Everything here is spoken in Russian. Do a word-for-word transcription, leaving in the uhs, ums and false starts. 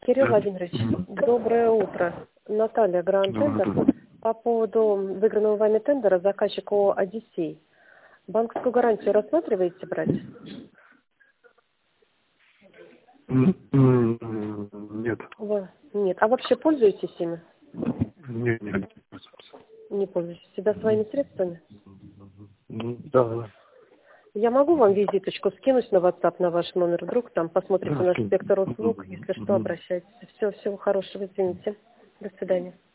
Кирилл Владимирович, доброе утро. Наталья, Гранд Тендер. По поводу выигранного вами тендера заказчик ООО «Одиссей». Банковскую гарантию рассматриваете брать? Нет. Вы... Нет. А вообще пользуетесь ими? Нет, нет. Не пользуетесь. Всегда своими средствами? Да. Я могу вам визиточку скинуть на WhatsApp, на ваш номер, вдруг там посмотрите Да, наш скинь. спектр услуг, если что, обращайтесь. Все, всего хорошего, извините. До свидания.